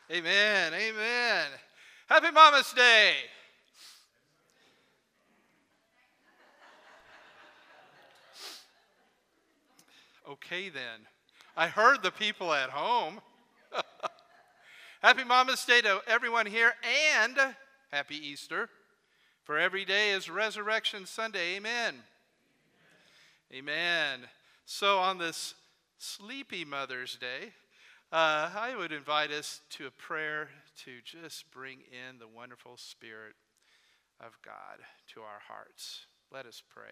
Amen. Amen. Happy Mama's Day. Okay, then. I heard the people at home. Happy Mama's Day to everyone here, and happy Easter. For every day is Resurrection Sunday. Amen. Amen. So on this sleepy Mother's Day, I would invite us to a prayer to just bring in the wonderful Spirit of God to our hearts. Let us pray.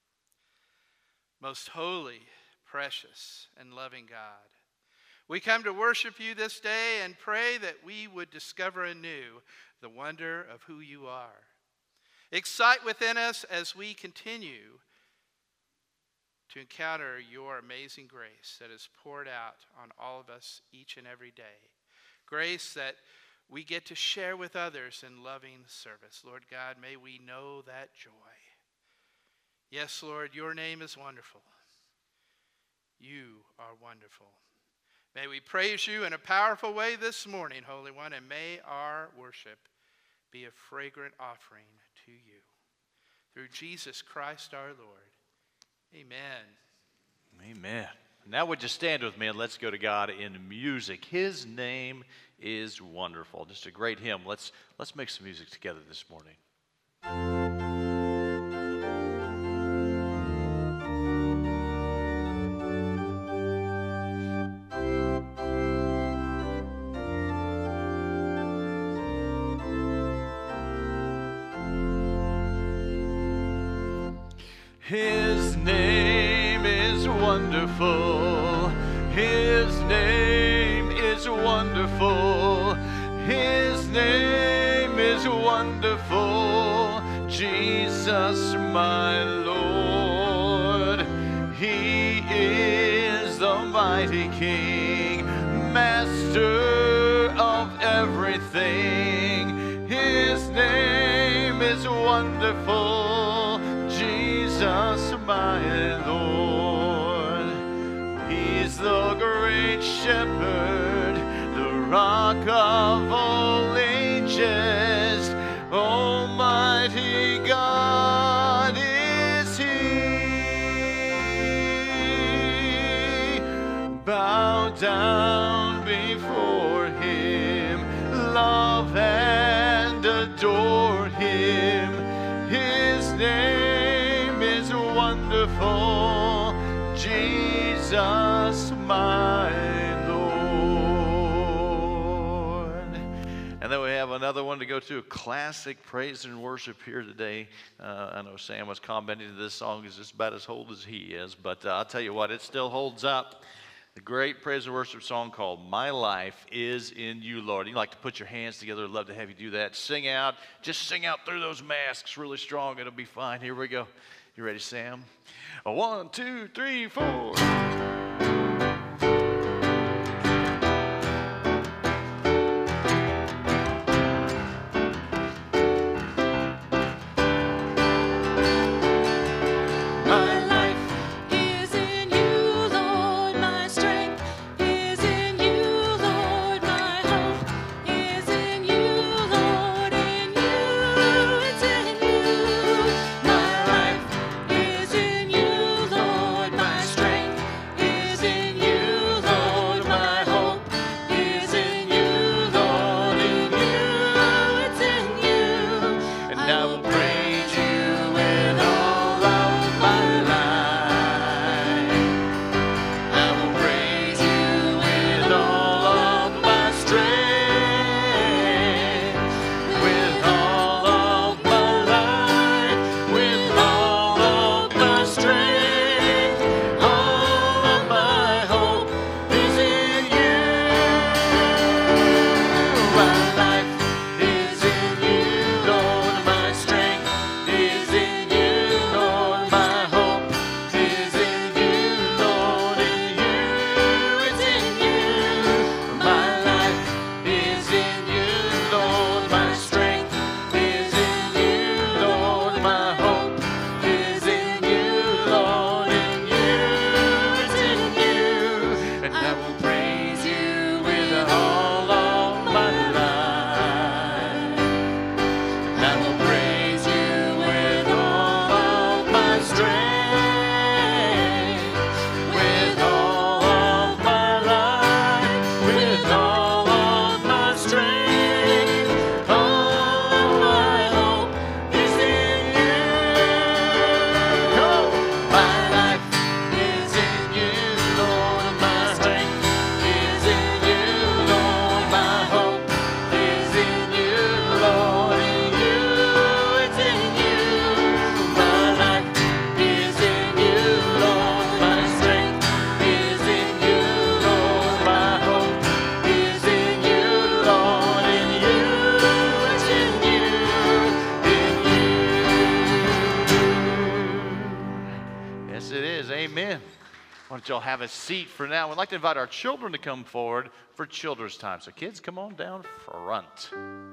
Most holy, precious, and loving God, we come to worship you this day and pray that we would discover anew the wonder of who you are. Excite within us as we continue to encounter your amazing grace that is poured out on all of us each and every day. Grace that we get to share with others in loving service. Lord God, may we know that joy. Yes, Lord, your name is wonderful. You are wonderful. May we praise you in a powerful way this morning, Holy One, and may our worship be a fragrant offering to you. Through Jesus Christ our Lord. Amen. Amen. Now would you stand with me and let's go to God in music. His name is wonderful. Just a great hymn. Let's make some music together this morning. His name is wonderful. His name is wonderful. His name is wonderful. Jesus, my Lord. He is the mighty King, master of everything. His name is wonderful. Jesus, my Lord. He's the great shepherd, the rock of all ages. Almighty God is He. Bow down before Him, love and adore Him. His name is wonderful, Jesus, my Lord. And then we have another one to go to, a classic praise and worship here today. I know Sam was commenting that this song is just about as old as he is, but I'll tell you what, it still holds up. The great praise and worship song called My Life Is in You, Lord. You'd like to put your hands together. I'd love to have you do that. Sing out. Just sing out through those masks really strong. It'll be fine. Here we go. You ready, Sam? 1, 2, 3, 4. y'all have a seat for now. We'd like to invite our children to come forward for children's time. So kids, come on down front.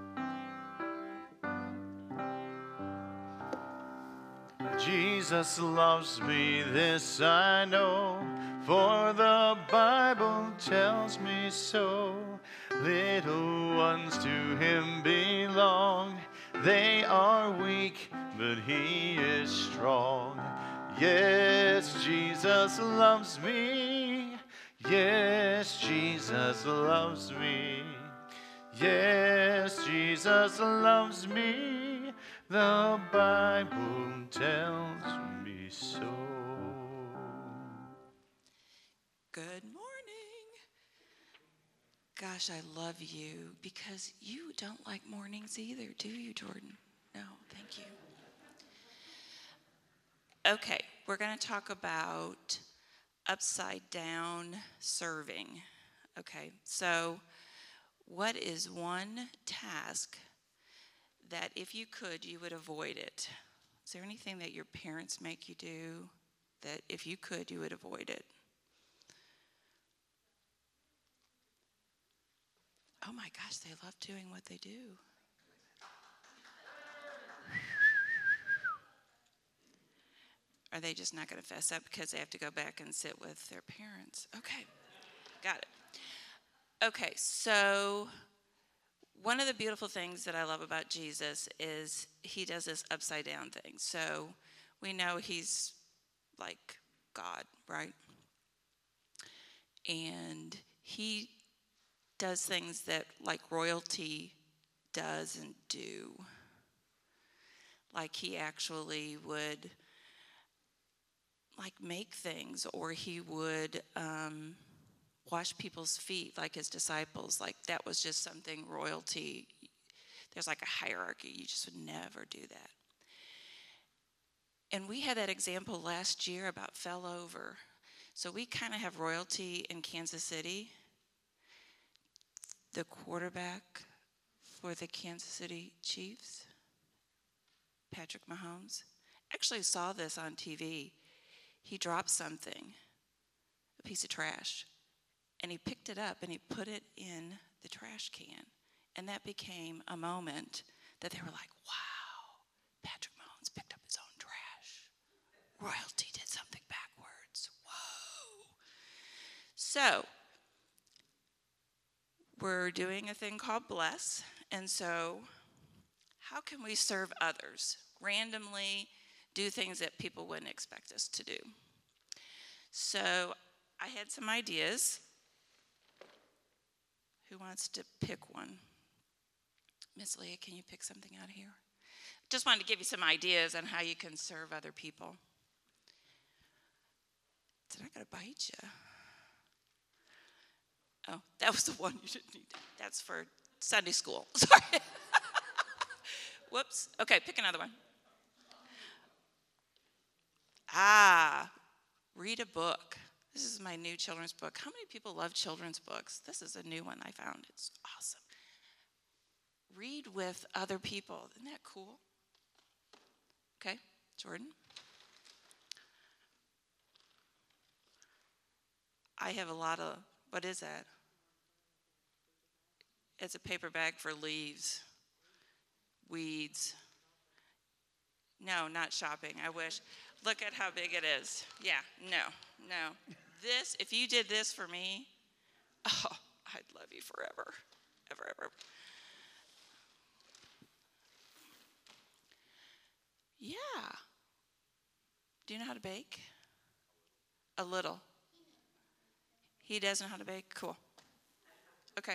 Jesus loves me, this I know, for the Bible tells me so. Little ones to him belong. They are weak, but he is strong. Yes, Jesus loves me. Yes, Jesus loves me. Yes, Jesus loves me. The Bible tells me so. Good morning. Gosh, I love you because you don't like mornings either, do you, Jordan? No, thank you. Okay, we're going to talk about upside down serving. Okay, so what is one task that if you could, you would avoid it? Is there anything that your parents make you do that if you could, you would avoid it? Oh my gosh, they love doing what they do. Are they just not going to fess up because they have to go back and sit with their parents? Okay, got it. Okay, so one of the beautiful things that I love about Jesus is he does this upside down thing. So we know he's like God, right? And he does things that like royalty doesn't do. Like he actually would like make things, or he would wash people's feet like his disciples. Like that was just something royalty. There's like a hierarchy. You just would never do that. And we had that example last year about fell over. So we kind of have royalty in Kansas City. The quarterback for the Kansas City Chiefs, Patrick Mahomes, actually saw this on TV. He dropped something, a piece of trash, and he picked it up and he put it in the trash can. And that became a moment that they were like, wow, Patrick Mahomes picked up his own trash. Royalty did something backwards. Whoa. So we're doing a thing called Bless. And so how can we serve others? Randomly do things that people wouldn't expect us to do. So I had some ideas. Who wants to pick one? Miss Leah, can you pick something out of here? Just wanted to give you some ideas on how you can serve other people. Did I gotta bite you? Oh, that was the one you didn't need. That's for Sunday school. Sorry. Whoops. Okay, pick another one. Read a book. This is my new children's book. How many people love children's books? This is a new one I found. It's awesome. Read with other people. Isn't that cool? Okay, Jordan. I have a lot of, what is that? It's a paper bag for leaves, weeds. No, not shopping, I wish. Look at how big it is. Yeah, no. This, if you did this for me, oh, I'd love you forever, ever. Yeah. Do you know how to bake? A little. He does know how to bake? Cool. Okay.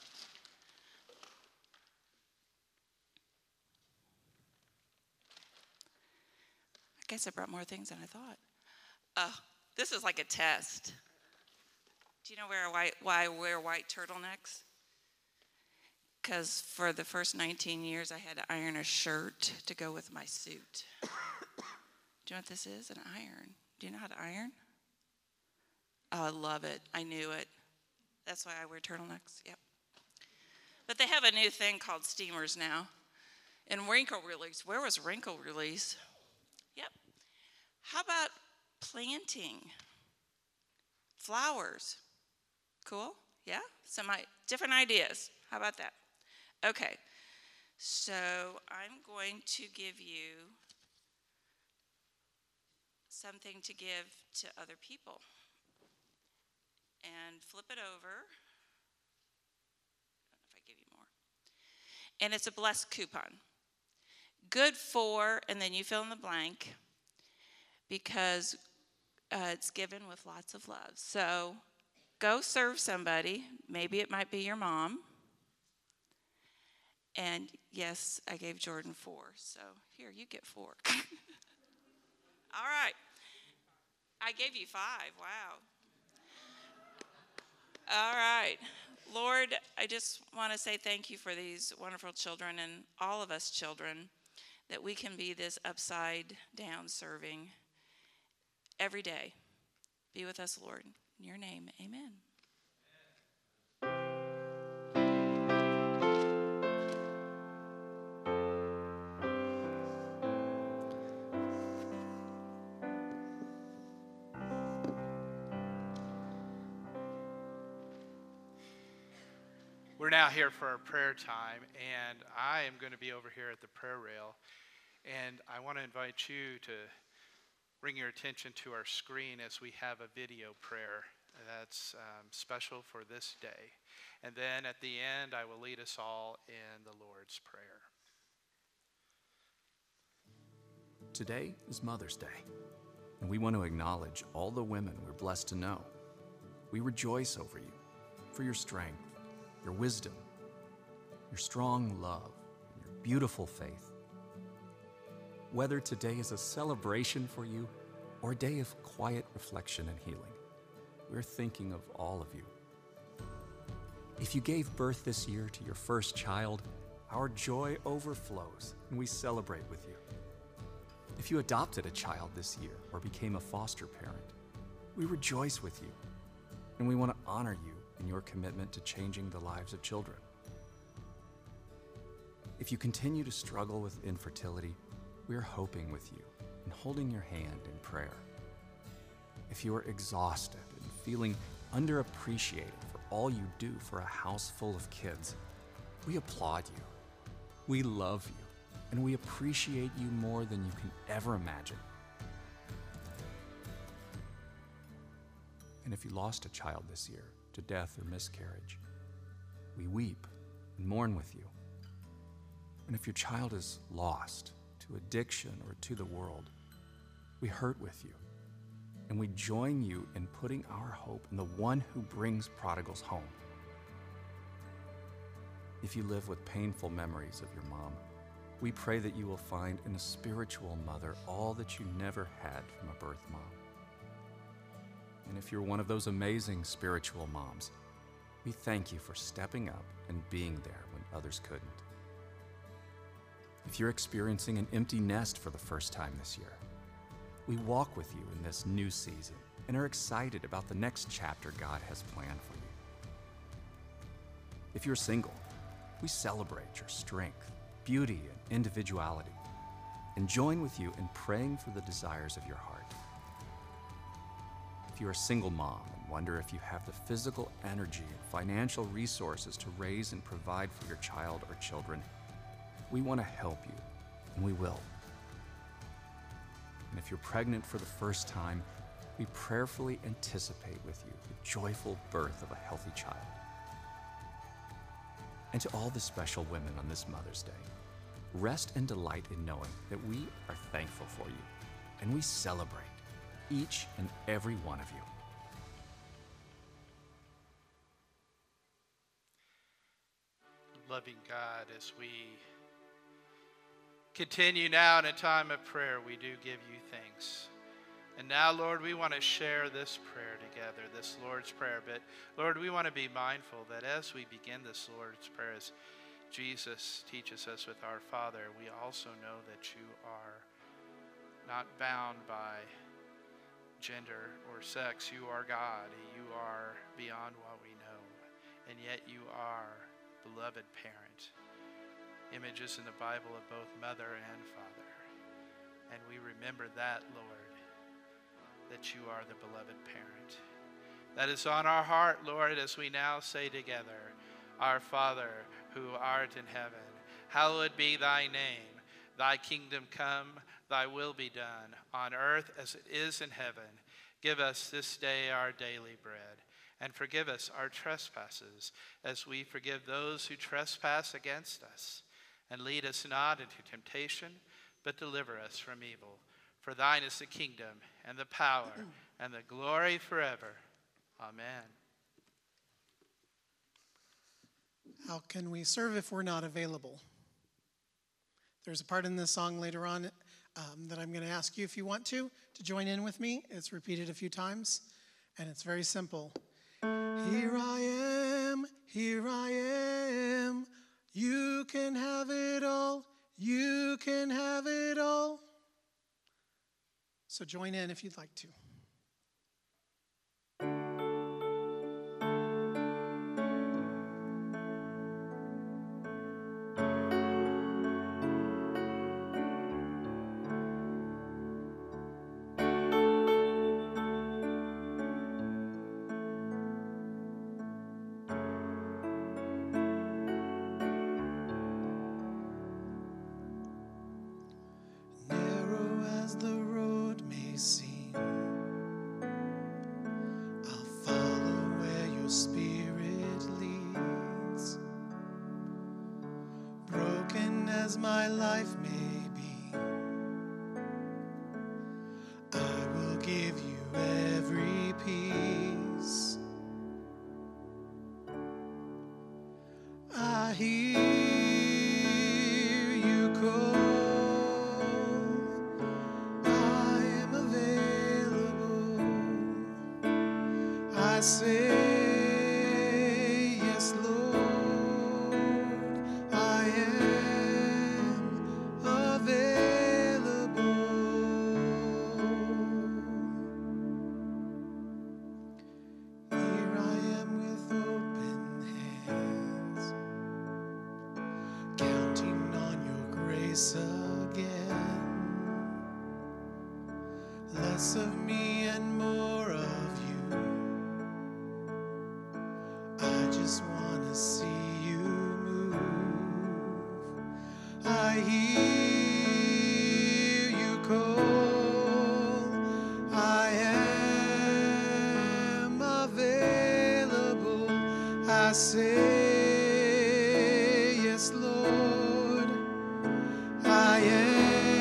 I guess I brought more things than I thought. This is like a test. Do you know why I wear white turtlenecks? Because for the first 19 years, I had to iron a shirt to go with my suit. Do you know what this is? An iron. Do you know how to iron? Oh, I love it. I knew it. That's why I wear turtlenecks. Yep. But they have a new thing called steamers now. And wrinkle release. Where was wrinkle release? Yep. How about planting? flowers. Cool? Yeah? Some different ideas. How about that? Okay. So I'm going to give you something to give to other people. And flip it over. I don't know if I give you more. And it's a blessed coupon. Good for, and then you fill in the blank, because it's given with lots of love. So go serve somebody. Maybe it might be your mom. And yes, I gave Jordan 4. So here, you get 4. All right. I gave you 5. Wow. All right. Lord, I just want to say thank you for these wonderful children and all of us children, that we can be this upside down serving every day. Be with us, Lord. In your name, amen. We're now here for our prayer time, and I am going to be over here at the prayer rail, and I want to invite you to bring your attention to our screen as we have a video prayer that's special for this day. And then at the end, I will lead us all in the Lord's Prayer. Today is Mother's Day, and we want to acknowledge all the women we're blessed to know. We rejoice over you for your strength, your wisdom, your strong love, and your beautiful faith. Whether today is a celebration for you or a day of quiet reflection and healing, we're thinking of all of you. If you gave birth this year to your first child, our joy overflows and we celebrate with you. If you adopted a child this year or became a foster parent, we rejoice with you, and we want to honor you in your commitment to changing the lives of children. If you continue to struggle with infertility, we are hoping with you and holding your hand in prayer. If you are exhausted and feeling underappreciated for all you do for a house full of kids, we applaud you. We love you, and we appreciate you more than you can ever imagine. And if you lost a child this year to death or miscarriage, we weep and mourn with you. And if your child is lost to addiction or to the world, we hurt with you, and we join you in putting our hope in the one who brings prodigals home. If you live with painful memories of your mom, we pray that you will find in a spiritual mother all that you never had from a birth mom. And if you're one of those amazing spiritual moms, we thank you for stepping up and being there when others couldn't. If you're experiencing an empty nest for the first time this year, we walk with you in this new season and are excited about the next chapter God has planned for you. If you're single, we celebrate your strength, beauty, and individuality, and join with you in praying for the desires of your heart. If you're a single mom and wonder if you have the physical energy and financial resources to raise and provide for your child or children, we want to help you, and we will. And if you're pregnant for the first time, we prayerfully anticipate with you the joyful birth of a healthy child. And to all the special women on this Mother's Day, rest and delight in knowing that we are thankful for you, and we celebrate each and every one of you. Loving God, as we continue now in a time of prayer, we do give you thanks. And now, Lord, we want to share this prayer together, this Lord's Prayer. But, Lord, we want to be mindful that as we begin this Lord's Prayer, as Jesus teaches us with our Father, we also know that you are not bound by gender or sex. You are God. You are beyond what we know. And yet you are beloved parent. Images in the Bible of both mother and father. And we remember that, Lord, that you are the beloved parent. that is on our heart, Lord, as we now say together, Our Father, who art in heaven, hallowed be thy name. Thy kingdom come, thy will be done, on earth as it is in heaven. Give us this day our daily bread, and forgive us our trespasses, as we forgive those who trespass against us. And lead us not into temptation, but deliver us from evil. For thine is the kingdom, and the power, and the glory forever. Amen. How can we serve if we're not available? There's a part in this song later on that I'm going to ask you if you want to join in with me. It's repeated a few times, and it's very simple. Here I am, you can have it all, you can have it all. So join in if you'd like to. My life may be, I will give you every piece. I hear you call, I am available. I say yes, Lord, I am of me and more of you. I just want to see you move. I hear you call, I am available. I say yes, Lord, I am.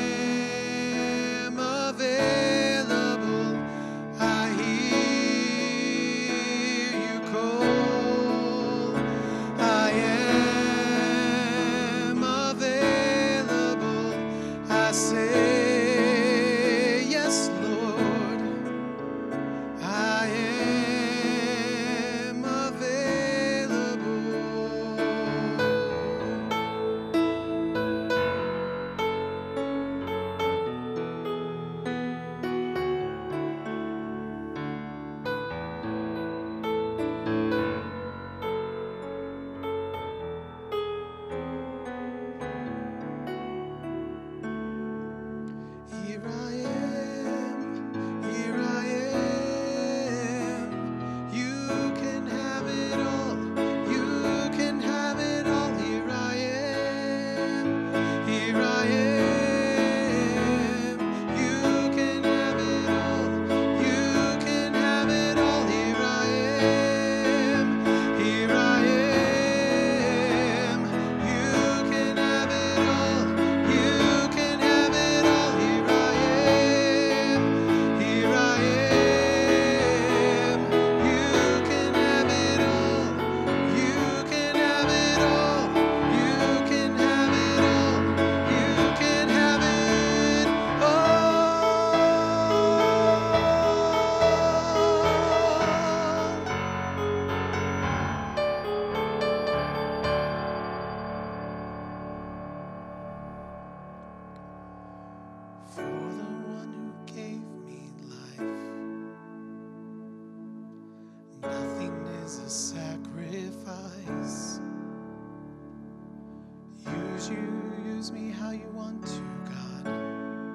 Use me how you want to, God.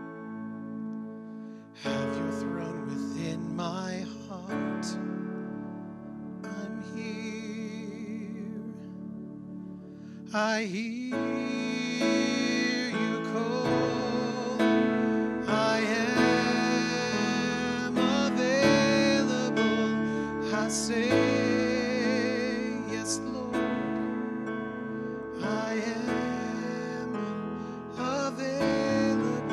Have your throne within my heart. I hear you call. I am available. I say, yes, Lord. I am available.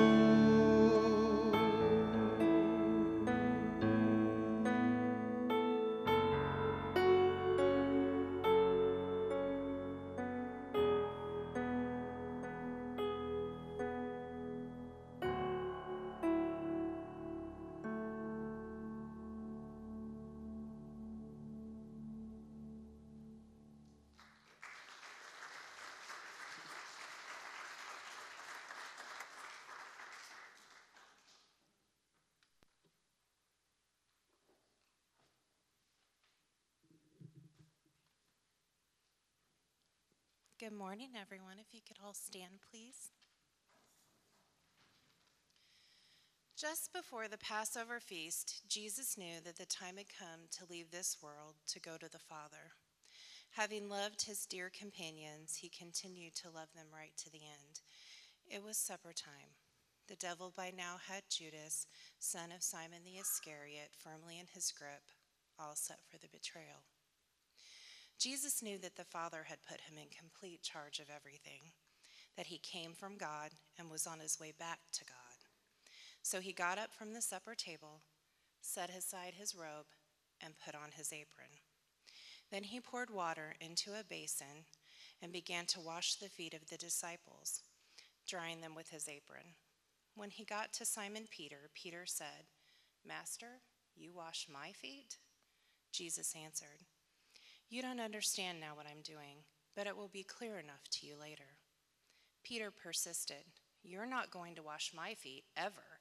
Good morning, everyone. If you could all stand, please. Just before the Passover feast, Jesus knew that the time had come to leave this world to go to the Father. Having loved his dear companions, he continued to love them right to the end. It was supper time. The devil by now had Judas, son of Simon the Iscariot, firmly in his grip, all set for the betrayal. Jesus knew that the Father had put him in complete charge of everything, that he came from God and was on his way back to God. So he got up from the supper table, set aside his robe, and put on his apron. Then he poured water into a basin and began to wash the feet of the disciples, drying them with his apron. When he got to Simon Peter, Peter said, "Master, you wash my feet?" Jesus answered, "You don't understand now what I'm doing, but it will be clear enough to you later." Peter persisted, "You're not going to wash my feet, ever."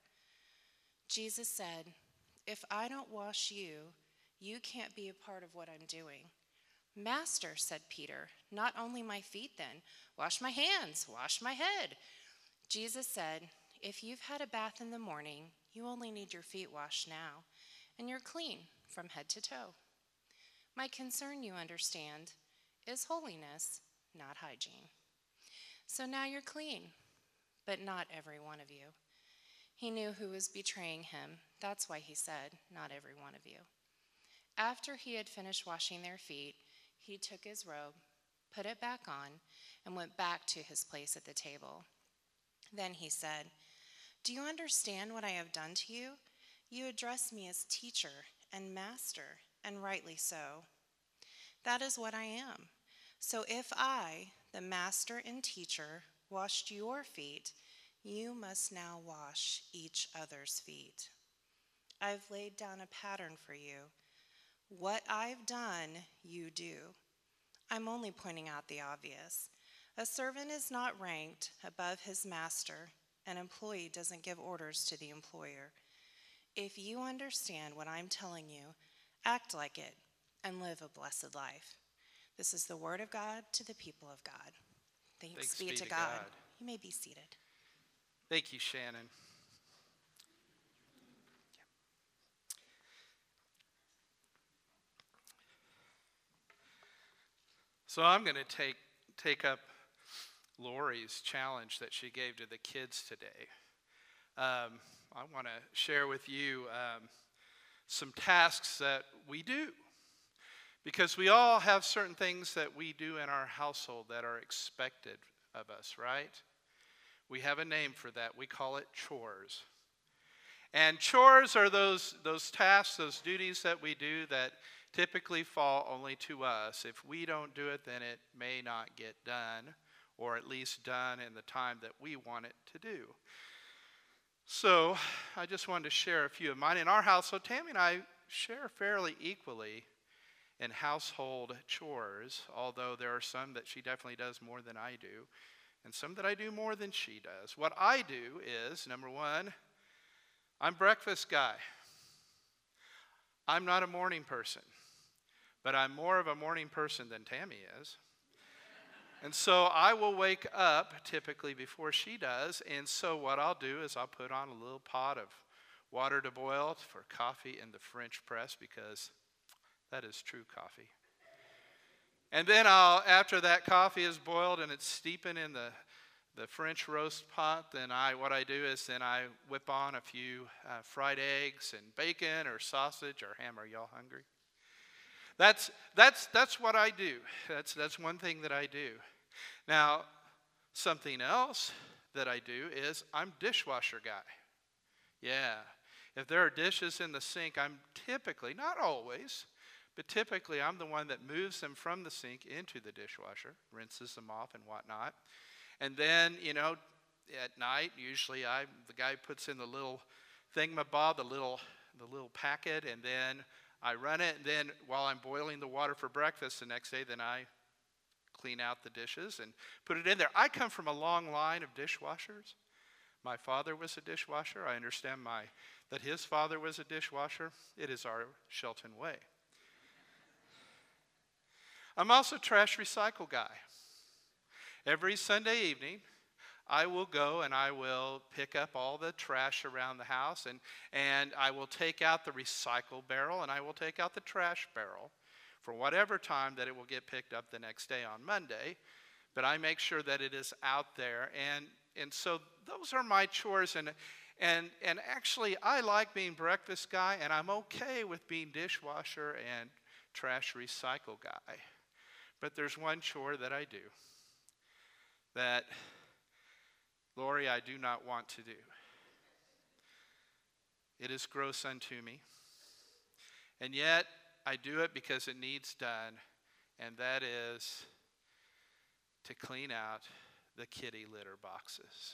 Jesus said, "If I don't wash you, you can't be a part of what I'm doing." "Master," said Peter, "not only my feet then, wash my hands, wash my head." Jesus said, "If you've had a bath in the morning, you only need your feet washed now, and you're clean from head to toe. My concern, you understand, is holiness, not hygiene. So now you're clean, but not every one of you." He knew who was betraying him. That's why he said, "Not every one of you." After he had finished washing their feet, he took his robe, put it back on, and went back to his place at the table. Then he said, "Do you understand what I have done to you? You address me as teacher and master, and rightly so. That is what I am. So if I, the master and teacher, washed your feet, you must now wash each other's feet. I've laid down a pattern for you. What I've done, you do. I'm only pointing out the obvious. A servant is not ranked above his master. An employee doesn't give orders to the employer. If you understand what I'm telling you, act like it and live a blessed life." This is the word of God to the people of God. Thanks be to God. You may be seated. Thank you, Shannon. So I'm going to take up Lori's challenge that she gave to the kids today. I want to share with you some tasks that we do, because we all have certain things that we do in our household that are expected of us, right? We have a name for that. We call it chores. And chores are those tasks, those duties that we do that typically fall only to us. If we don't do it, then it may not get done, or at least done in the time that we want it to do. So I just wanted to share a few of mine. In our household, Tammy and I share fairly equally in household chores, although there are some that she definitely does more than I do, and some that I do more than she does. What I do is, number one, I'm breakfast guy. I'm not a morning person, but I'm more of a morning person than Tammy is. And so I will wake up typically before she does, and so what I'll do is I'll put on a little pot of water to boil for coffee in the French press, because that is true coffee. And then after that coffee is boiled and it's steeping in the French roast pot, then what I do is then I whip on a few fried eggs and bacon or sausage or ham. Are y'all hungry? That's what I do. That's one thing that I do. Now, something else that I do is I'm dishwasher guy. Yeah. If there are dishes in the sink, I'm typically, not always, but typically I'm the one that moves them from the sink into the dishwasher, rinses them off and whatnot. And then, at night, usually the guy puts in the little thingamabob, the little packet, and then I run it. And then while I'm boiling the water for breakfast the next day, then I clean out the dishes and put it in there. I come from a long line of dishwashers. My father was a dishwasher. I understand that his father was a dishwasher. It is our Shelton way. I'm also a trash recycle guy. Every Sunday evening, I will go and I will pick up all the trash around the house, and I will take out the recycle barrel and I will take out the trash barrel for whatever time that it will get picked up the next day on Monday. But I make sure that it is out there, and so those are my chores, and actually I like being breakfast guy, and I'm okay with being dishwasher and trash recycle guy. But there's one chore that I do that, Lori, I do not want to do. It is gross unto me, and yet I do it because it needs done, and that is to clean out the kitty litter boxes.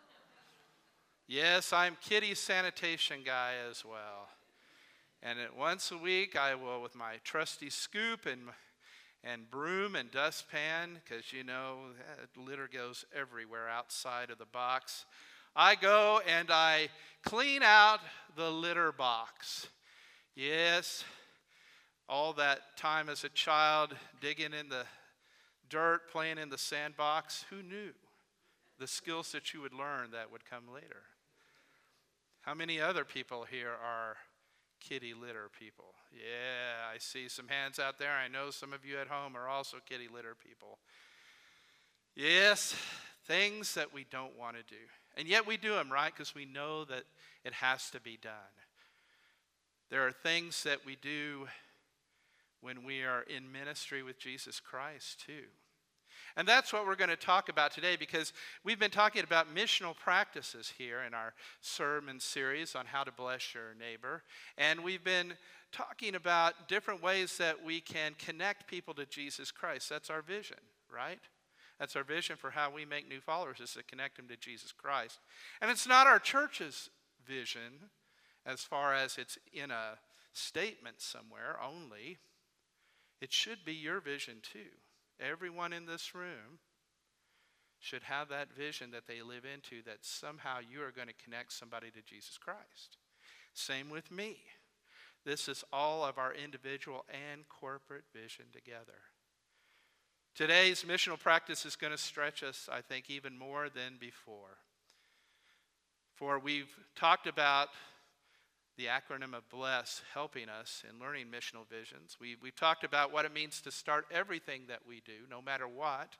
Yes, I'm kitty sanitation guy as well. And once a week I will, with my trusty scoop and broom and dustpan, because litter goes everywhere outside of the box, I go and I clean out the litter box. Yes, all that time as a child digging in the dirt, playing in the sandbox, who knew the skills that you would learn that would come later? How many other people here are kitty litter people? Yeah, I see some hands out there. I know some of you at home are also kitty litter people. Yes, things that we don't want to do. And yet we do them, right? Because we know that it has to be done. There are things that we do when we are in ministry with Jesus Christ too. And that's what we're going to talk about today, because we've been talking about missional practices here in our sermon series on how to bless your neighbor. And we've been talking about different ways that we can connect people to Jesus Christ. That's our vision, right? That's our vision for how we make new followers, is to connect them to Jesus Christ. And it's not our church's vision as far as it's in a statement somewhere only. It should be your vision too. Everyone in this room should have that vision that they live into, that somehow you are going to connect somebody to Jesus Christ. Same with me. This is all of our individual and corporate vision together. Today's missional practice is going to stretch us, I think, even more than before. For we've talked about the acronym of BLESS helping us in learning missional visions. We've talked about what it means to start everything that we do, no matter what,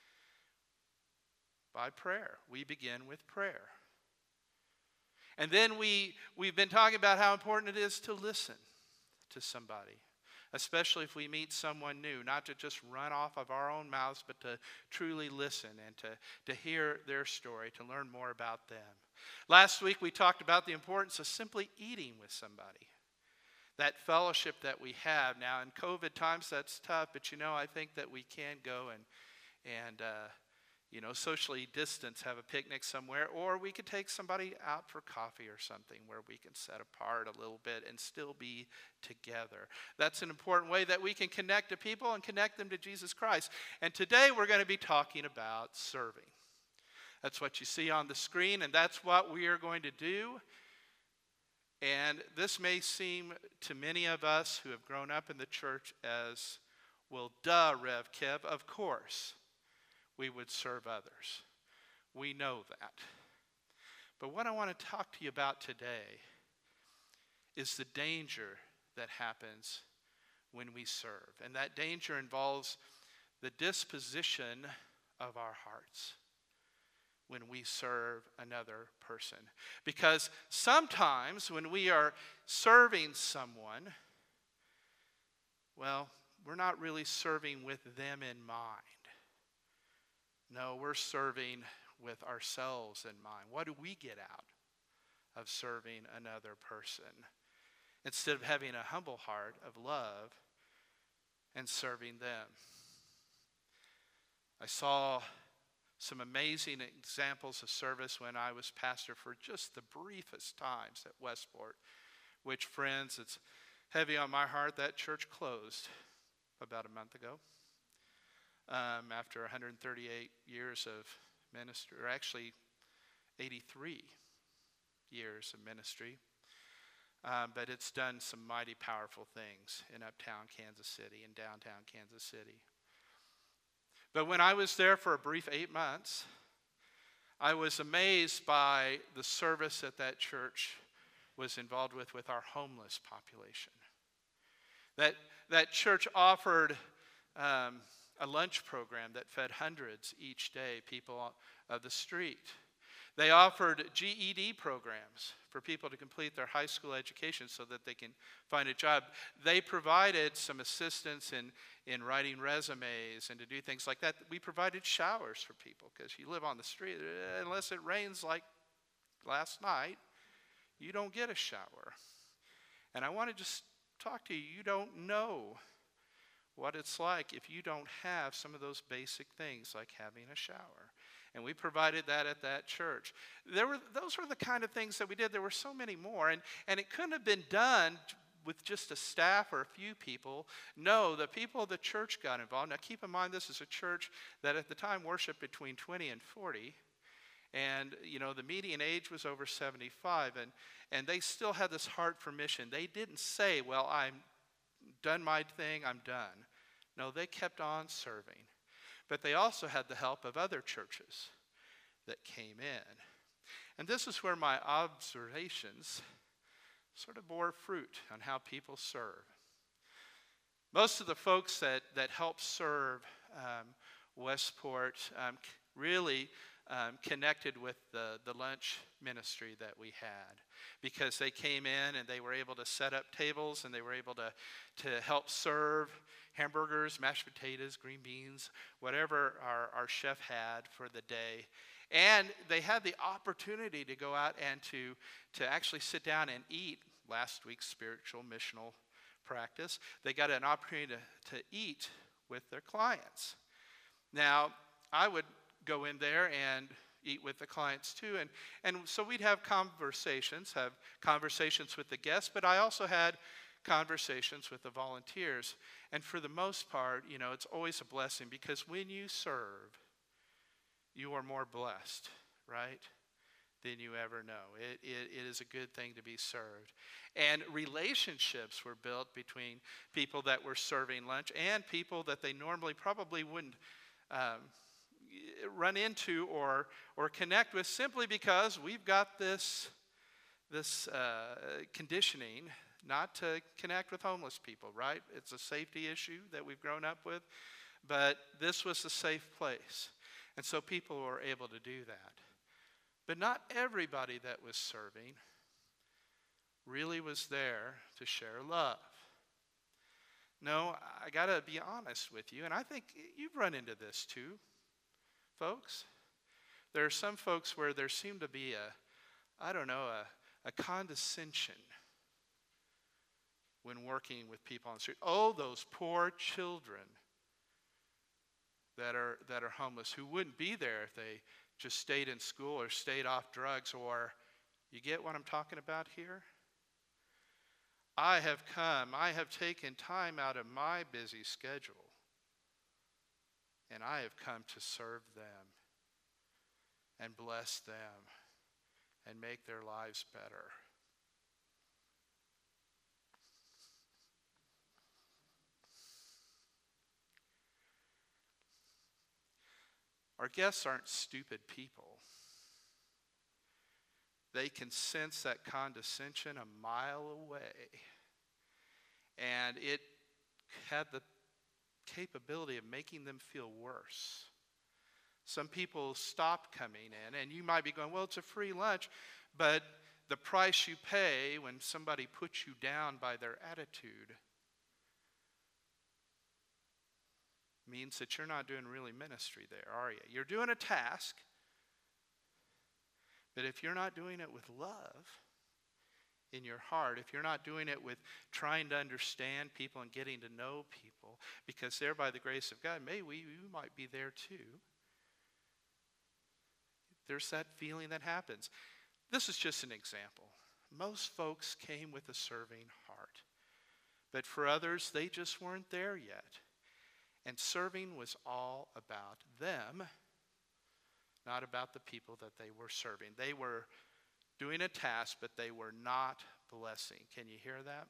by prayer. We begin with prayer. And then we've been talking about how important it is to listen to somebody, especially if we meet someone new, not to just run off of our own mouths, but to truly listen and to hear their story, to learn more about them. Last week we talked about the importance of simply eating with somebody, that fellowship that we have. Now in COVID times that's tough, but I think that we can go and socially distance, have a picnic somewhere, or we could take somebody out for coffee or something where we can set apart a little bit and still be together. That's an important way that we can connect to people and connect them to Jesus Christ. And today we're going to be talking about serving. That's what you see on the screen, and that's what we are going to do. And this may seem to many of us who have grown up in the church as, well, duh, Rev Kev, of course we would serve others. We know that. But what I want to talk to you about today is the danger that happens when we serve. And that danger involves the disposition of our hearts when we serve another person. Because sometimes when we are serving someone, well, we're not really serving with them in mind. No, we're serving with ourselves in mind. What do we get out of serving another person? Instead of having a humble heart of love and serving them. I saw some amazing examples of service when I was pastor for just the briefest times at Westport, which, friends, it's heavy on my heart. That church closed about a month ago after 138 years of ministry, or actually 83 years of ministry. But it's done some mighty powerful things in uptown Kansas City and downtown Kansas City. But when I was there for a brief 8 months, I was amazed by the service that church was involved with our homeless population. That church offered a lunch program that fed hundreds each day, people of the street. They offered GED programs for people to complete their high school education so that they can find a job. They provided some assistance in writing resumes and to do things like that. We provided showers for people because you live on the street. Unless it rains like last night, you don't get a shower. And I want to just talk to you. You don't know what it's like if you don't have some of those basic things like having a shower. And we provided that at that church. Those were the kind of things that we did. There were so many more. And it couldn't have been done with just a staff or a few people. No, the people of the church got involved. Now keep in mind, this is a church that at the time worshiped between 20 and 40. And, the median age was over 75. And they still had this heart for mission. They didn't say, well, I'm done my thing, I'm done. No, they kept on serving. But they also had the help of other churches that came in. And this is where my observations sort of bore fruit on how people serve. Most of the folks that helped serve Westport really connected with the lunch ministry that we had, because they came in and they were able to set up tables and they were able to help serve hamburgers, mashed potatoes, green beans, whatever our chef had for the day. And they had the opportunity to go out and to actually sit down and eat last week's spiritual missional practice. They got an opportunity to eat with their clients. Now, I would go in there and eat with the clients too. And so we'd have conversations with the guests, but I also had conversations with the volunteers. And for the most part, it's always a blessing, because when you serve, you are more blessed, right, than you ever know. It is a good thing to be served. And relationships were built between people that were serving lunch and people that they normally probably wouldn't run into or connect with, simply because we've got this conditioning not to connect with homeless people, right? It's a safety issue that we've grown up with, but this was a safe place. And so people were able to do that. But not everybody that was serving really was there to share love. No, I got to be honest with you, and I think you've run into this too, folks. There are some folks where there seemed to be a condescension when working with people on the street. Oh, those poor children that are homeless, who wouldn't be there if they just stayed in school or stayed off drugs. Or, you get what I'm talking about here? I have taken time out of my busy schedule, and I have come to serve them and bless them and make their lives better. Our guests aren't stupid people. They can sense that condescension a mile away. And it had the capability of making them feel worse. Some people stop coming in, and you might be going, well, it's a free lunch, but the price you pay when somebody puts you down by their attitude means that you're not doing really ministry there, are you? You're doing a task, but if you're not doing it with love in your heart, if you're not doing it with trying to understand people and getting to know people, because there by the grace of God, maybe we might be there too. There's that feeling that happens. This is just an example. Most folks came with a serving heart. But for others, they just weren't there yet. And serving was all about them, not about the people that they were serving. They were doing a task, but they were not blessing. Can you hear that?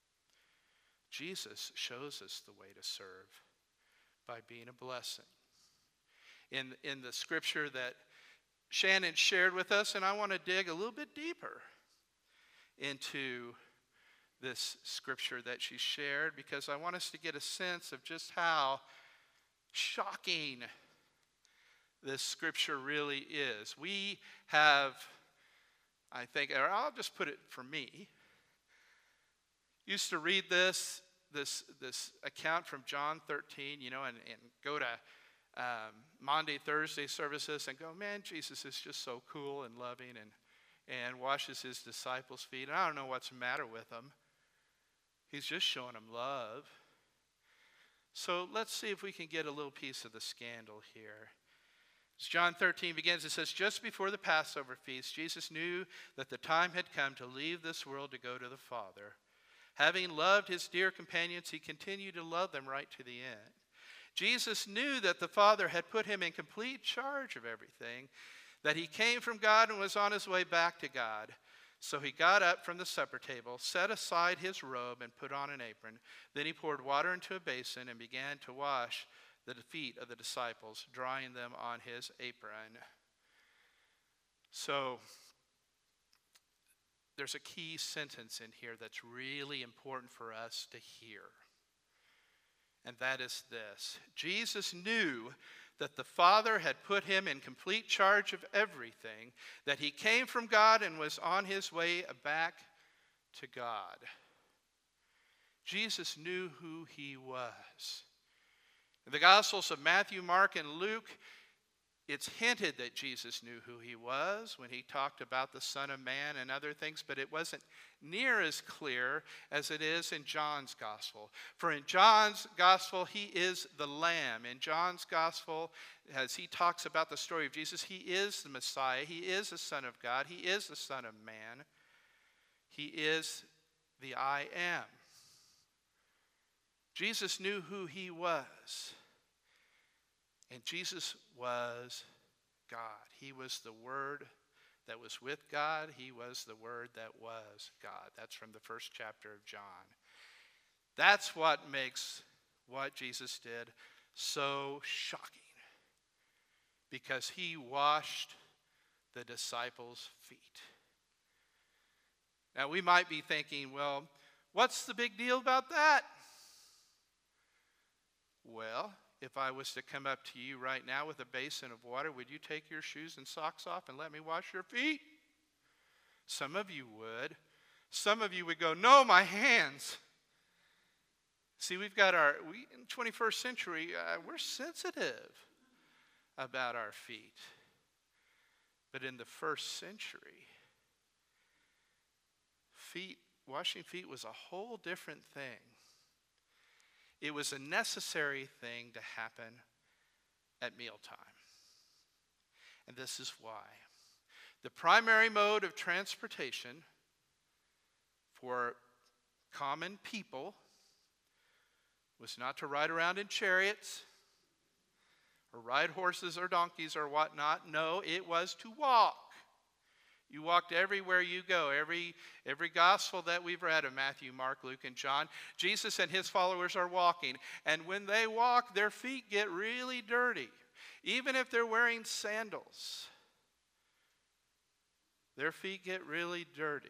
Jesus shows us the way to serve by being a blessing. In the scripture that Shannon shared with us, and I want to dig a little bit deeper into this scripture that she shared, because I want us to get a sense of just how shocking this scripture really is. We have, I think, or I'll just put it for me, used to read this account from John 13, and go to Monday, Thursday services and go, man, Jesus is just so cool and loving and washes his disciples' feet. And I don't know what's the matter with him. He's just showing them love. So let's see if we can get a little piece of the scandal here. As John 13 begins, it says, just before the Passover feast, Jesus knew that the time had come to leave this world to go to the Father. Having loved his dear companions, he continued to love them right to the end. Jesus knew that the Father had put him in complete charge of everything, that he came from God and was on his way back to God. So he got up from the supper table, set aside his robe, and put on an apron. Then he poured water into a basin and began to wash the feet of the disciples, drying them on his apron. So there's a key sentence in here that's really important for us to hear. And that is this: Jesus knew that the Father had put him in complete charge of everything, that he came from God and was on his way back to God. Jesus knew who he was. In the Gospels of Matthew, Mark, and Luke, it's hinted that Jesus knew who he was when he talked about the Son of Man and other things, but it wasn't near as clear as it is in John's Gospel. For in John's Gospel, he is the Lamb. In John's Gospel, as he talks about the story of Jesus, he is the Messiah. He is the Son of God. He is the Son of Man. He is the I Am. Jesus knew who he was. And Jesus was God. He was the Word that was with God. He was the Word that was God. That's from the first chapter of John. That's what makes what Jesus did so shocking. Because he washed the disciples' feet. Now we might be thinking, well, what's the big deal about that? Well, if I was to come up to you right now with a basin of water, would you take your shoes and socks off and let me wash your feet? Some of you would. Some of you would go, no, my hands. See, we've got in the 21st century, we're sensitive about our feet. But in the first century, washing feet was a whole different thing. It was a necessary thing to happen at mealtime. And this is why. The primary mode of transportation for common people was not to ride around in chariots or ride horses or donkeys or whatnot. No, it was to walk. You walked everywhere you go. Every gospel that we've read of Matthew, Mark, Luke, and John, Jesus and his followers are walking. And when they walk, their feet get really dirty. Even if they're wearing sandals, their feet get really dirty.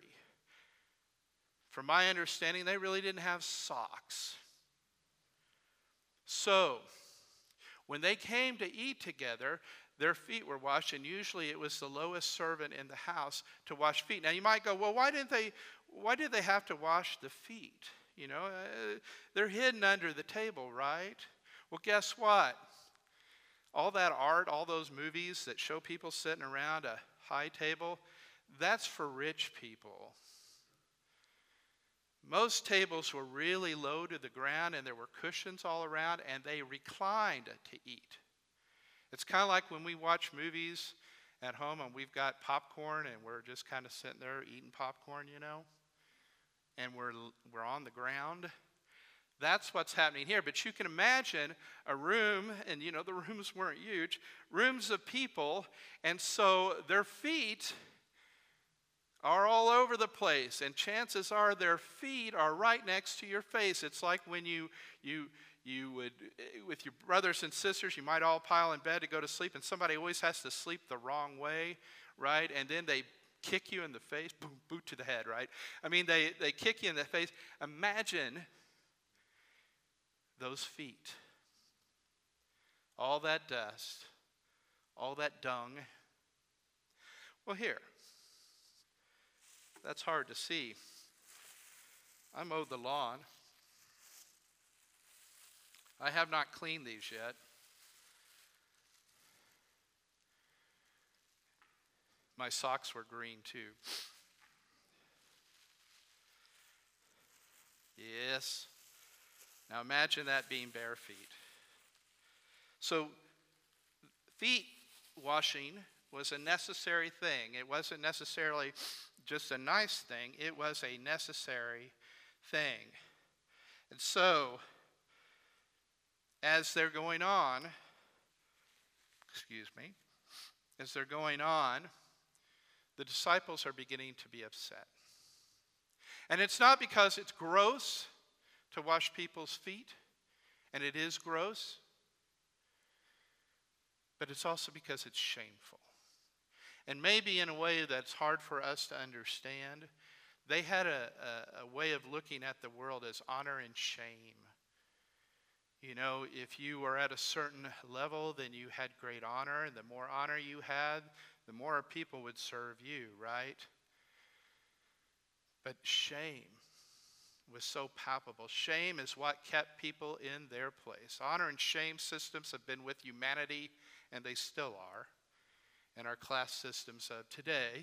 From my understanding, they really didn't have socks. So, when they came to eat together, their feet were washed, and usually it was the lowest servant in the house to wash feet. Now you might go, well, why did they have to wash the feet? You know, they're hidden under the table, right? Well, guess what? All that art, all those movies that show people sitting around a high table, that's for rich people. Most tables were really low to the ground, and there were cushions all around, and they reclined to eat. It's kind of like when we watch movies at home and we've got popcorn and we're just kind of sitting there eating popcorn, you know, and we're on the ground. That's what's happening here. But you can imagine a room, and you know, the rooms weren't huge, rooms of people, and so their feet are all over the place, and chances are their feet are right next to your face. It's like when you would, with your brothers and sisters, you might all pile in bed to go to sleep, and somebody always has to sleep the wrong way, right? And then they kick you in the face, boom, boot to the head, right? I mean, they kick you in the face. Imagine those feet. All that dust, all that dung. Well, here, that's hard to see. I mowed the lawn. I have not cleaned these yet. My socks were green too. Yes. Now imagine that being bare feet. So feet washing was a necessary thing. It wasn't necessarily just a nice thing. It was a necessary thing. And so, as they're going on, the disciples are beginning to be upset. And it's not because it's gross to wash people's feet, and it is gross, but it's also because it's shameful. And maybe in a way that's hard for us to understand, they had a way of looking at the world as honor and shame. You know, if you were at a certain level, then you had great honor, and the more honor you had, the more people would serve you, right? But shame was so palpable. Shame is what kept people in their place. Honor and shame systems have been with humanity, and they still are, in our class systems of today.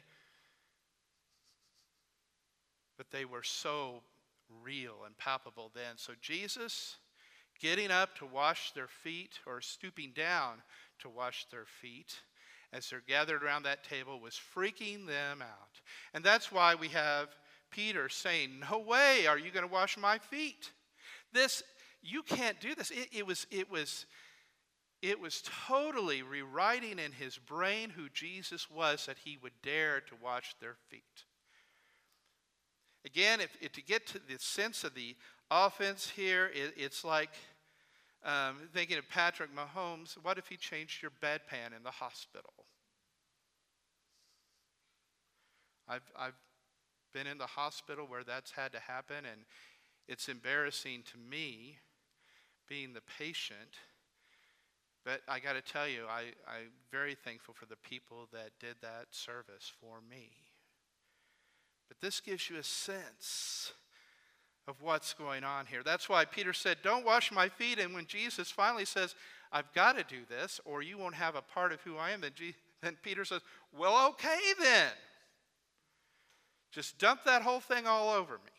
But they were so real and palpable then. So Jesus getting up to wash their feet, or stooping down to wash their feet, as they're gathered around that table, was freaking them out. And that's why we have Peter saying, "No way are you going to wash my feet. You can't do this." It was totally rewriting in his brain who Jesus was, that he would dare to wash their feet. Again, if to get to the sense of the offense here, it's like thinking of Patrick Mahomes. What if he changed your bedpan in the hospital? I've been in the hospital where that's had to happen, and it's embarrassing to me being the patient. But I got to tell you, I'm very thankful for the people that did that service for me. But this gives you a sense of what's going on here. That's why Peter said, "Don't wash my feet." And when Jesus finally says, "I've got to do this, or you won't have a part of who I am," then Peter says, "Well, okay then. Just dump that whole thing all over me."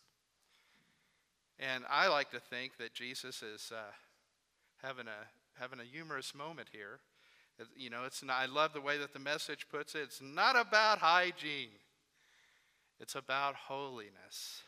And I like to think that Jesus is having a humorous moment here. You know, I love the way that the Message puts it. It's not about hygiene. It's about holiness.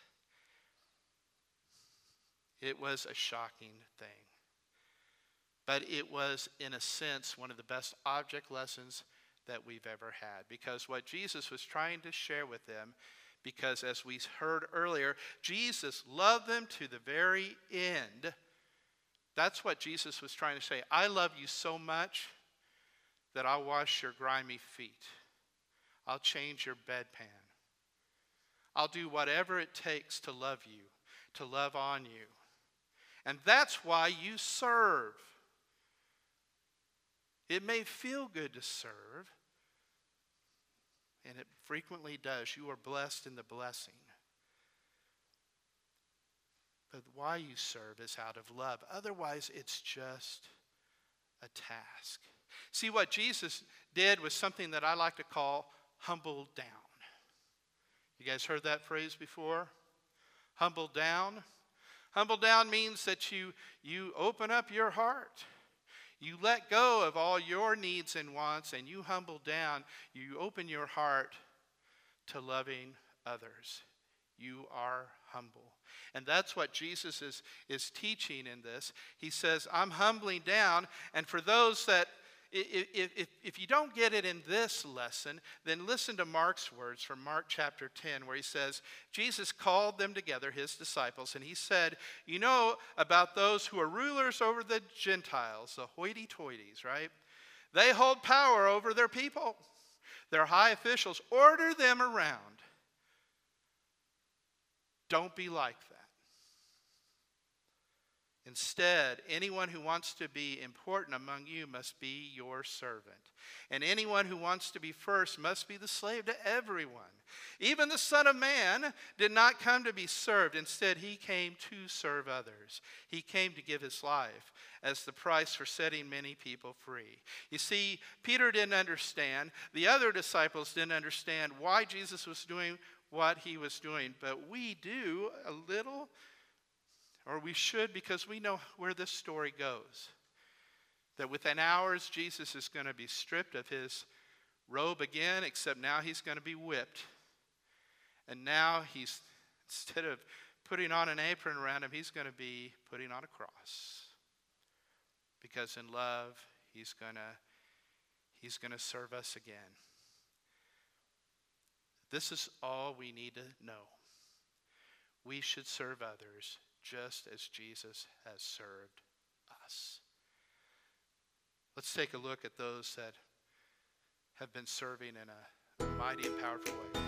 It was a shocking thing. But it was, in a sense, one of the best object lessons that we've ever had. Because what Jesus was trying to share with them, because as we heard earlier, Jesus loved them to the very end. That's what Jesus was trying to say. I love you so much that I'll wash your grimy feet. I'll change your bedpan. I'll do whatever it takes to love you, to love on you. And that's why you serve. It may feel good to serve, and it frequently does. You are blessed in the blessing. But why you serve is out of love. Otherwise, it's just a task. See, what Jesus did was something that I like to call humble down. You guys heard that phrase before? Humble down. Humble down means that you open up your heart. You let go of all your needs and wants, and you humble down. You open your heart to loving others. You are humble. And that's what Jesus is teaching in this. He says, I'm humbling down. And for those that, if you don't get it in this lesson, then listen to Mark's words from Mark chapter 10, where he says, Jesus called them together, his disciples, and he said, you know about those who are rulers over the Gentiles, the hoity-toities, right? They hold power over their people. Their high officials order them around. Don't be like that. Instead, anyone who wants to be important among you must be your servant. And anyone who wants to be first must be the slave to everyone. Even the Son of Man did not come to be served. Instead, he came to serve others. He came to give his life as the price for setting many people free. You see, Peter didn't understand. The other disciples didn't understand why Jesus was doing what he was doing. But we do a little. Or we should, because we know where this story goes. That within hours, Jesus is going to be stripped of his robe again, except now he's going to be whipped. And now he's, instead of putting on an apron around him, he's going to be putting on a cross. Because in love, he's going to serve us again. This is all we need to know. We should serve others just as Jesus has served us. Let's take a look at those that have been serving in a mighty and powerful way.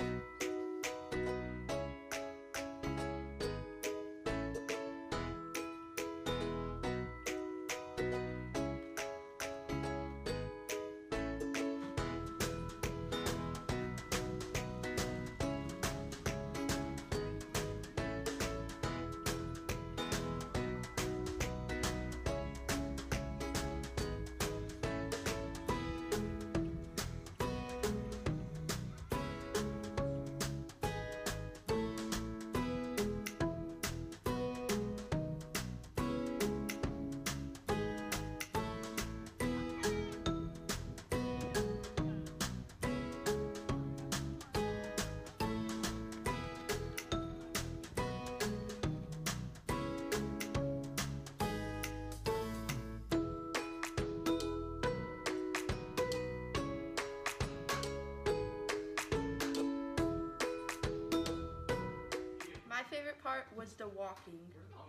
My favorite part was the walking.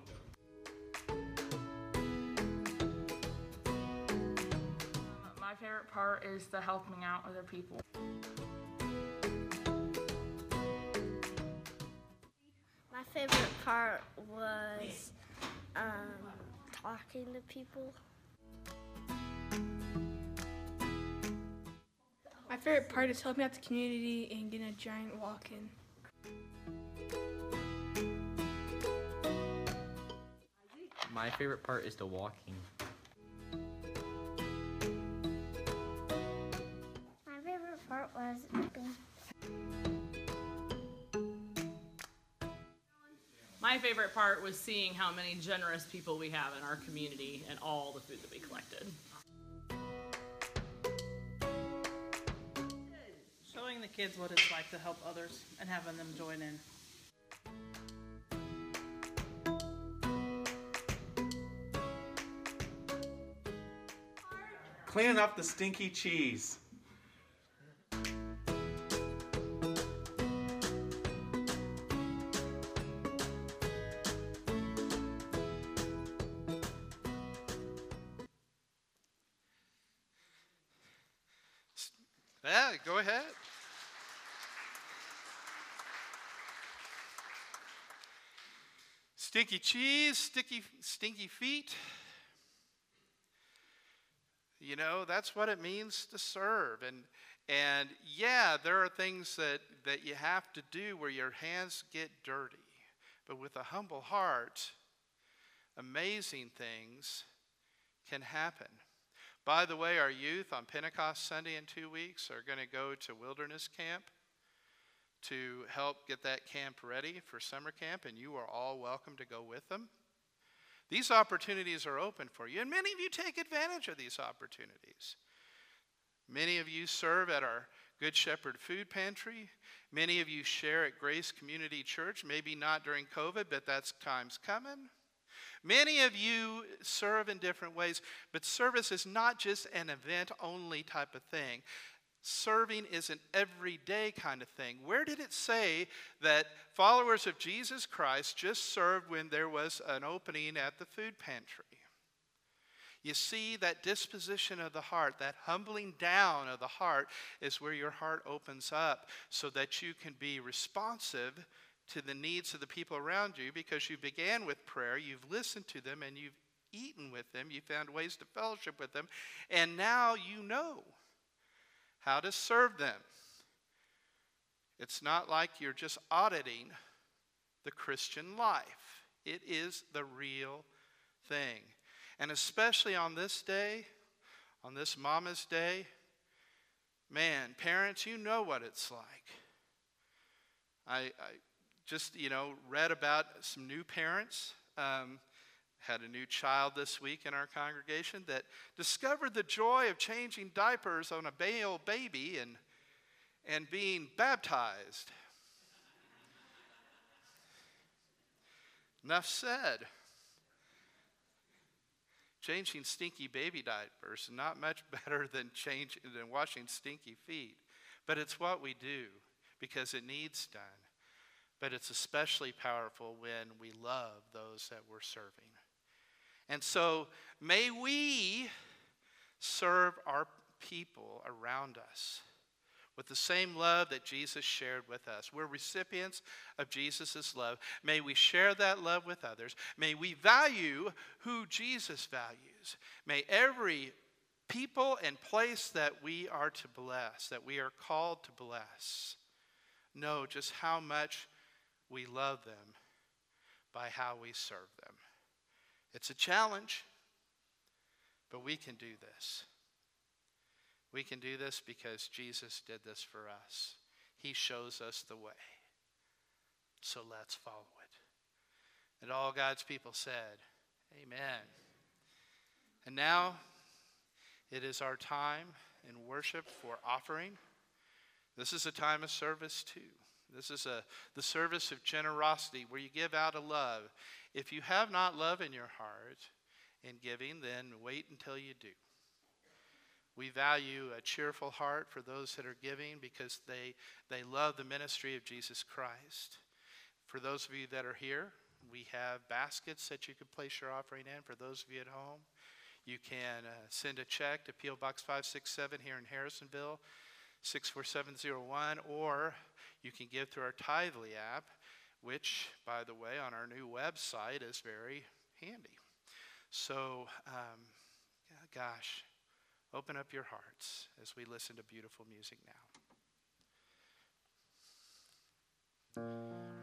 My favorite part is the helping out other people. My favorite part was talking to people. My favorite part is helping out the community and getting a giant walk-in. My favorite part is the walking. My favorite part was My favorite part was seeing how many generous people we have in our community and all the food that we collected. Showing the kids what it's like to help others and having them join in. Cleaning up the stinky cheese. Yeah, go ahead. Stinky cheese, stinky feet. You know, that's what it means to serve. And yeah, there are things that you have to do where your hands get dirty. But with a humble heart, amazing things can happen. By the way, our youth on Pentecost Sunday in 2 weeks are going to go to wilderness camp to help get that camp ready for summer camp, and you are all welcome to go with them. These opportunities are open for you, and many of you take advantage of these opportunities. Many of you serve at our Good Shepherd Food Pantry. Many of you share at Grace Community Church, maybe not during COVID, but that's time's coming. Many of you serve in different ways, but service is not just an event-only type of thing. Serving is an everyday kind of thing. Where did it say that followers of Jesus Christ just served when there was an opening at the food pantry? You see, that disposition of the heart, that humbling down of the heart is where your heart opens up so that you can be responsive to the needs of the people around you, because you began with prayer, you've listened to them, and you've eaten with them, you found ways to fellowship with them, and now you know how to serve them. It's not like you're just auditing the Christian life. It is the real thing. And especially on this day, on this Mama's Day, man, parents, you know what it's like. I just, read about some new parents, had a new child this week in our congregation that discovered the joy of changing diapers on a male baby and being baptized. Enough said. Changing stinky baby diapers is not much better than washing stinky feet. But it's what we do because it needs done. But it's especially powerful when we love those that we're serving. And so may we serve our people around us with the same love that Jesus shared with us. We're recipients of Jesus' love. May we share that love with others. May we value who Jesus values. May every people and place that we are to bless, that we are called to bless, know just how much we love them by how we serve them. It's a challenge, but we can do this. We can do this because Jesus did this for us. He shows us the way. So let's follow it. And all God's people said, amen. And now it is our time in worship for offering. This is a time of service too. This is the service of generosity where you give out of love. If you have not love in your heart in giving, then wait until you do. We value a cheerful heart for those that are giving because they love the ministry of Jesus Christ. For those of you that are here, we have baskets that you can place your offering in. For those of you at home, you can send a check to P.O. Box 567 here in Harrisonville, 64701, or you can give through our Tithely app, which, by the way, on our new website is very handy. So, open up your hearts as we listen to beautiful music now.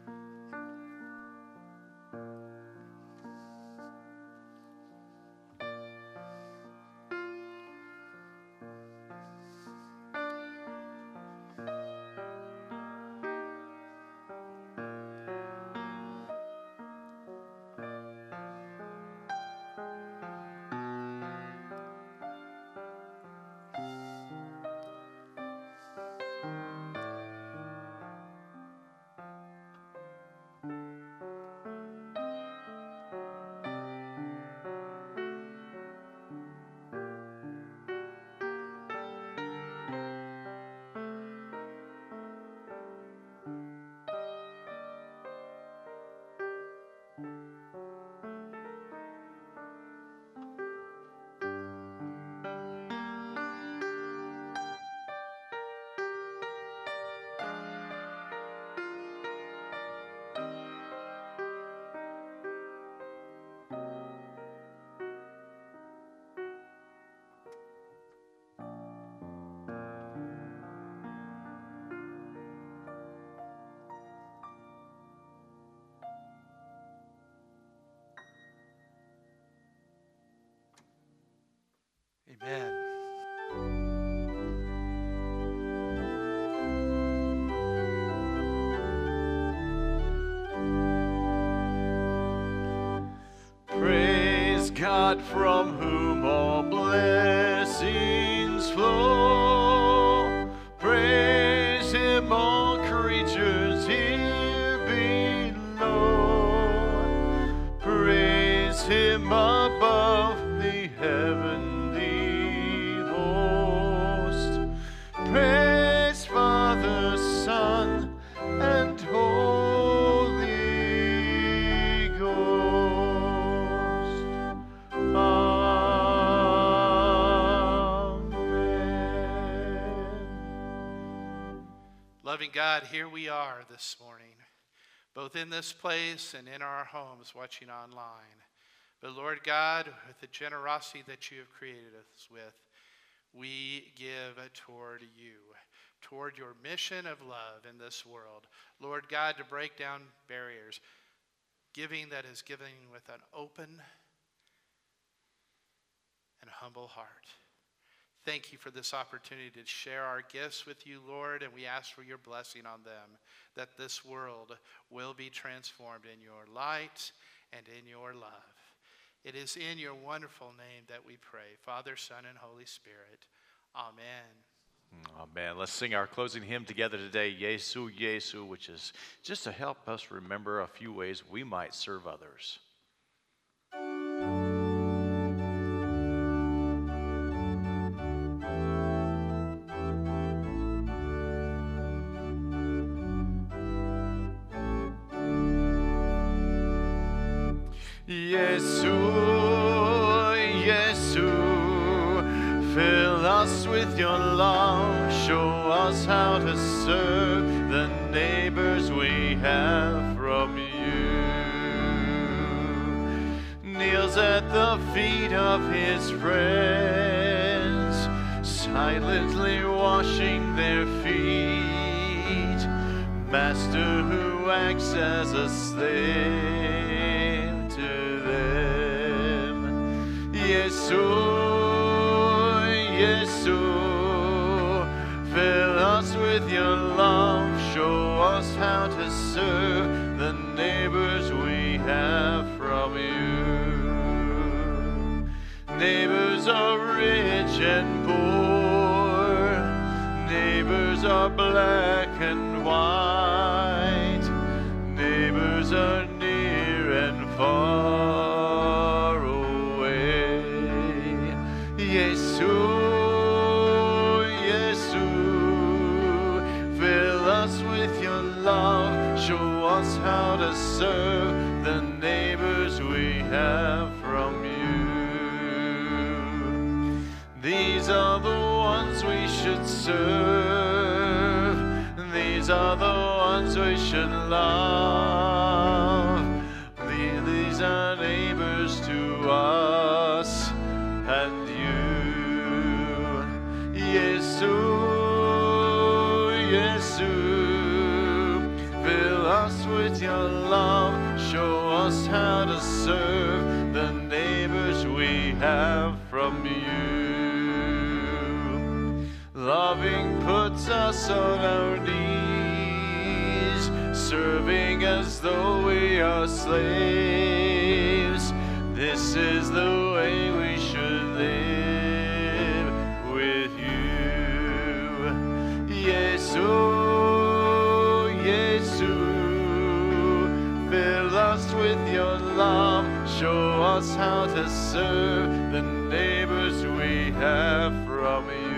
Amen. Praise God from whom all blessings flow. Praise Him, all creatures here below. Praise Him above the heavenly host. Praise Father, Son, and Holy Ghost. Loving God, here we are this morning, both in this place and in our homes watching online. But Lord God, with the generosity that you have created us with, we give toward you, toward your mission of love in this world. Lord God, to break down barriers, giving that is given with an open and humble heart. Thank you for this opportunity to share our gifts with you, Lord, and we ask for your blessing on them, that this world will be transformed in your light and in your love. It is in your wonderful name that we pray, Father, Son, and Holy Spirit. Amen. Amen. Let's sing our closing hymn together today, Jesu, Jesu, which is just to help us remember a few ways we might serve others. Jesu, Jesu, fill us with your love, show us how to serve the neighbors we have from you. Kneels at the feet of his friends, silently washing their feet. Master who acts as a slave to them. Jesu, Jesu, fill us with your love, show us how to serve the neighbors we have from you. Neighbors are rich and poor, neighbors are black and white, neighbors are near and far away. Jesu, Jesu, fill us with your love, show us how to serve the neighbors we have from you. These are the ones we should serve, these are the ones we should love. These are neighbors to us and you. Jesu, Jesu, fill us with your love, show us how to serve the neighbors we have from you. Loving puts us on our knees, serving as though we are slaves. This is the way we should live with you. Jesu, Jesu, fill us with your love, show us how to serve the neighbors we have from you.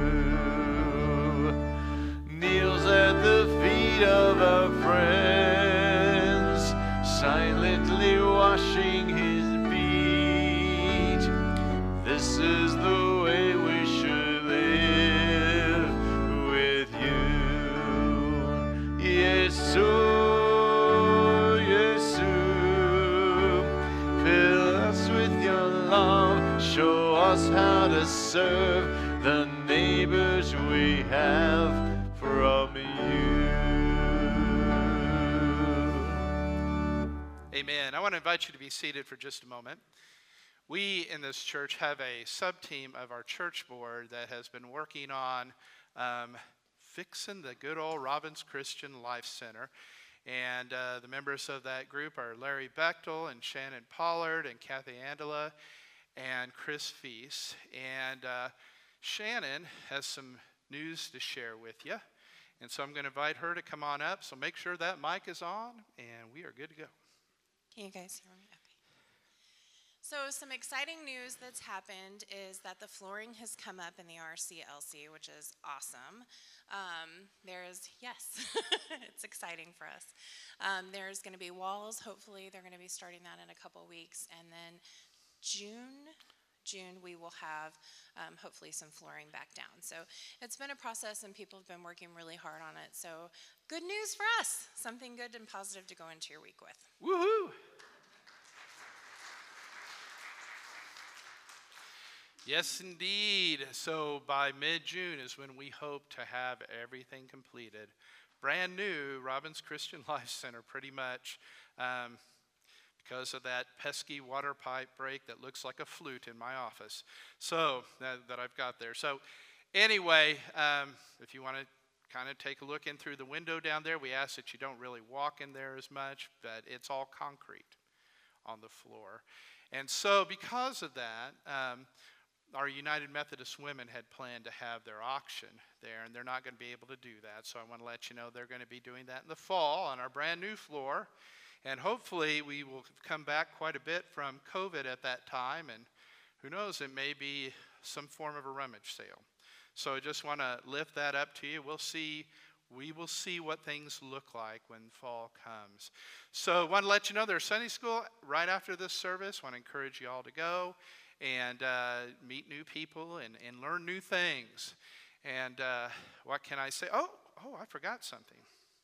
Kneels at the feet of our friends, silently washing his feet. This is the way we should live with you. Jesu, Jesu, fill us with your love, show us how to serve the neighbors we have from you. Amen. I want to invite you to be seated for just a moment. We in this church have a sub-team of our church board that has been working on fixing the good old Robbins Christian Life Center. And the members of that group are Larry Bechtel and Shannon Pollard and Kathy Andela and Chris Feast. And Shannon has some news to share with you. And so I'm going to invite her to come on up. So make sure that mic is on, and we are good to go. Can you guys hear me? Okay. So some exciting news that's happened is that the flooring has come up in the RCLC, which is awesome. Yes, it's exciting for us. There's going to be walls. Hopefully they're going to be starting that in a couple weeks. And then June we will have hopefully some flooring back down. So it's been a process and people have been working really hard on it. So good news for us. Something good and positive to go into your week with. Woohoo! Yes, indeed. So by mid-June is when we hope to have everything completed. Brand new Robbins Christian Life Center, pretty much, because of that pesky water pipe break that looks like a flute in my office. So that I've got there. So anyway, if you want to kind of take a look in through the window down there, we ask that you don't really walk in there as much, but it's all concrete on the floor. And so because of that, our United Methodist Women had planned to have their auction there, and they're not going to be able to do that. So I want to let you know they're going to be doing that in the fall on our brand new floor. And hopefully we will come back quite a bit from COVID at that time, and who knows, it may be some form of a rummage sale. So I just want to lift that up to you. We will see what things look like when fall comes. So I want to let you know there's Sunday school right after this service. I want to encourage you all to go and meet new people and learn new things. And what can I say? Oh, I forgot something.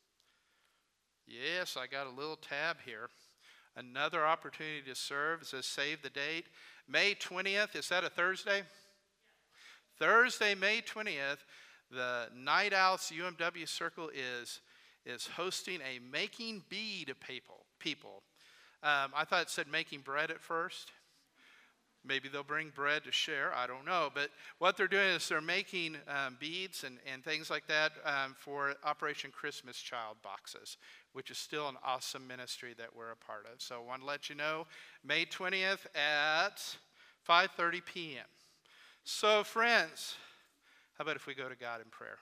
Yes, I got a little tab here. Another opportunity to serve. It says save the date. May 20th, is that a Thursday? Thursday, May 20th, the Night Owls UMW Circle is hosting a making bead people. I thought it said making bread at first. Maybe they'll bring bread to share. I don't know. But what they're doing is they're making beads and things like that for Operation Christmas Child boxes, which is still an awesome ministry that we're a part of. So I want to let you know, May 20th at 5:30 p.m. So friends, how about if we go to God in prayer?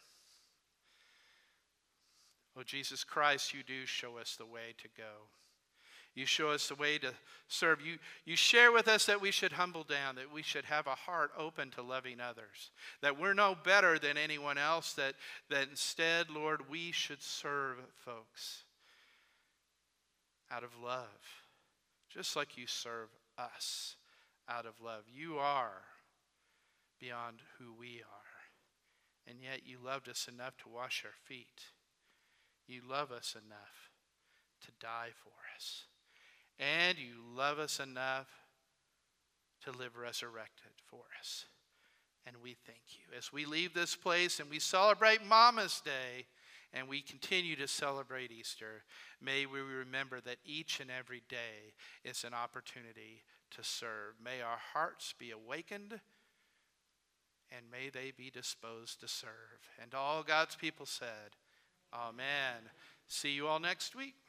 Oh, Jesus Christ, you do show us the way to go. You show us the way to serve. You share with us that we should humble down, that we should have a heart open to loving others, that we're no better than anyone else, that instead, Lord, we should serve folks out of love, just like you serve us out of love. You are beyond who we are, and yet you loved us enough to wash our feet. You love us enough to die for us. And you love us enough to live resurrected for us. And we thank you. As we leave this place and we celebrate Mama's Day and we continue to celebrate Easter, may we remember that each and every day is an opportunity to serve. May our hearts be awakened and may they be disposed to serve. And all God's people said, Amen. See you all next week.